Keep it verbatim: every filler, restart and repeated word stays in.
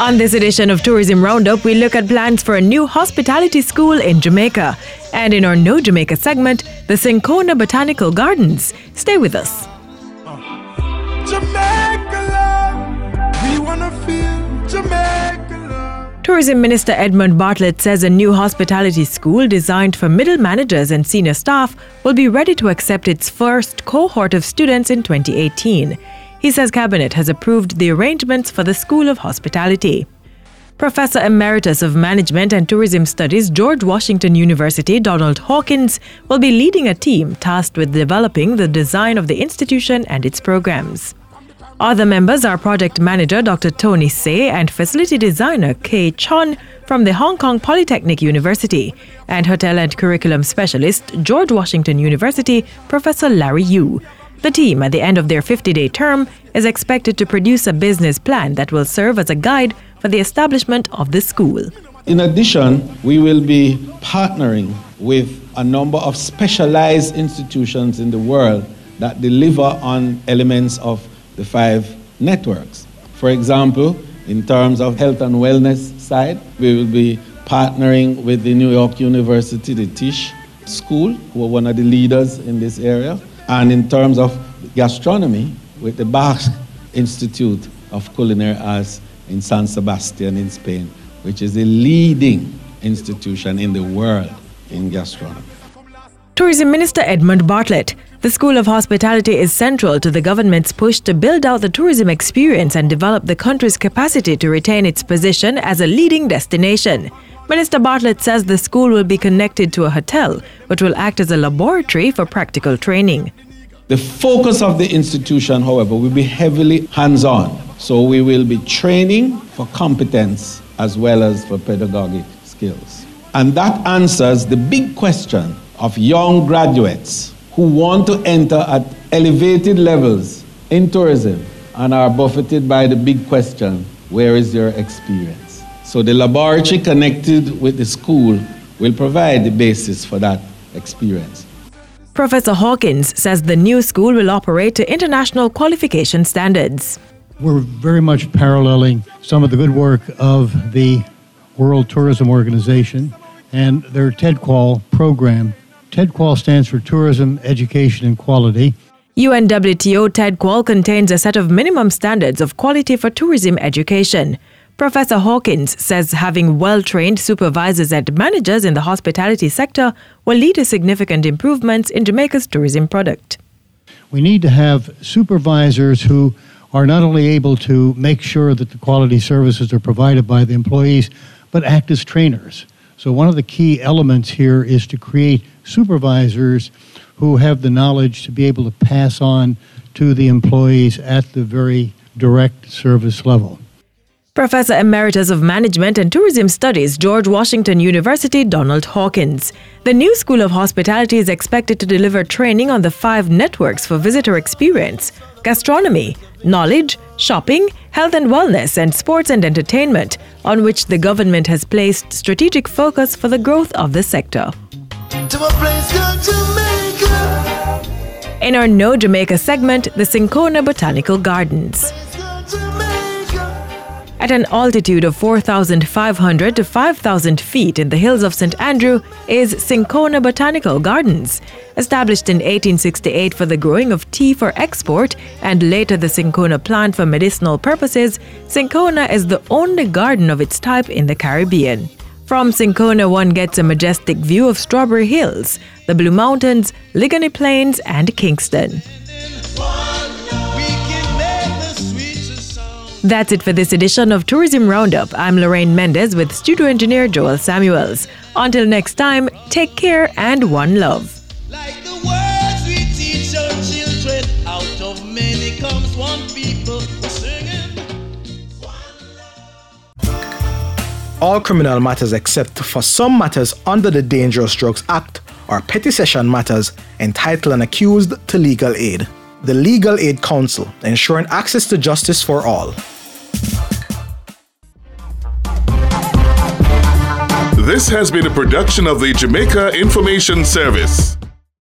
On this edition of Tourism Roundup, we look at plans for a new hospitality school in Jamaica. And in our No Jamaica segment, the Syncona Botanical Gardens. Stay with us. Jamaica love, we wanna feel Jamaica love. Tourism Minister Edmund Bartlett says a new hospitality school designed for middle managers and senior staff will be ready to accept its first cohort of students in twenty eighteen. He says Cabinet has approved the arrangements for the School of Hospitality. Professor Emeritus of Management and Tourism Studies, George Washington University, Donald Hawkins, will be leading a team tasked with developing the design of the institution and its programs. Other members are Project Manager Doctor Tony Say and Facility Designer Kay Chun from the Hong Kong Polytechnic University, and Hotel and Curriculum Specialist, George Washington University, Professor Larry Yu. The team, at the end of their fifty-day term, is expected to produce a business plan that will serve as a guide for the establishment of the school. In addition, we will be partnering with a number of specialized institutions in the world that deliver on elements of the five networks. For example, in terms of health and wellness side, we will be partnering with the New York University, the Tisch School, who are one of the leaders in this area. And in terms of gastronomy, with the Bach Institute of Culinary Arts in San Sebastian in Spain, which is the leading institution in the world in gastronomy. Tourism Minister Edmund Bartlett. The School of Hospitality is central to the government's push to build out the tourism experience and develop the country's capacity to retain its position as a leading destination. Minister Bartlett says the school will be connected to a hotel, which will act as a laboratory for practical training. The focus of the institution, however, will be heavily hands-on. So we will be training for competence as well as for pedagogic skills. And that answers the big question of young graduates who want to enter at elevated levels in tourism and are buffeted by the big question, where is your experience? So the laboratory connected with the school will provide the basis for that experience. Professor Hawkins says the new school will operate to international qualification standards. We're very much paralleling some of the good work of the World Tourism Organization and their TEDQual program. TEDQual stands for Tourism, Education and Quality. U N W T O TEDQual contains a set of minimum standards of quality for tourism education. Professor Hawkins says having well-trained supervisors and managers in the hospitality sector will lead to significant improvements in Jamaica's tourism product. We need to have supervisors who are not only able to make sure that the quality services are provided by the employees, but act as trainers. So one of the key elements here is to create supervisors who have the knowledge to be able to pass on to the employees at the very direct service level. Professor Emeritus of Management and Tourism Studies, George Washington University, Donald Hawkins. The new School of Hospitality is expected to deliver training on the five networks for visitor experience: gastronomy, knowledge, shopping, health and wellness, and sports and entertainment, on which the government has placed strategic focus for the growth of the sector. To a place called Jamaica. In our No Jamaica segment, the Syncona Botanical Gardens. At an altitude of four thousand five hundred to five thousand feet in the hills of Saint Andrew is Syncona Botanical Gardens. Established in eighteen sixty-eight for the growing of tea for export and later the Syncona plant for medicinal purposes, Syncona is the only garden of its type in the Caribbean. From Syncona, one gets a majestic view of Strawberry Hills, the Blue Mountains, Ligoni Plains, and Kingston. That's it for this edition of Tourism Roundup. I'm Lorraine Mendez with studio engineer Joel Samuels. Until next time, take care and one love. Like the words we teach our children, out of many comes one people singing. All criminal matters except for some matters under the Dangerous Drugs Act are petty session matters entitled an accused to legal aid. The Legal Aid Council, ensuring access to justice for all. This has been a production of the Jamaica Information Service.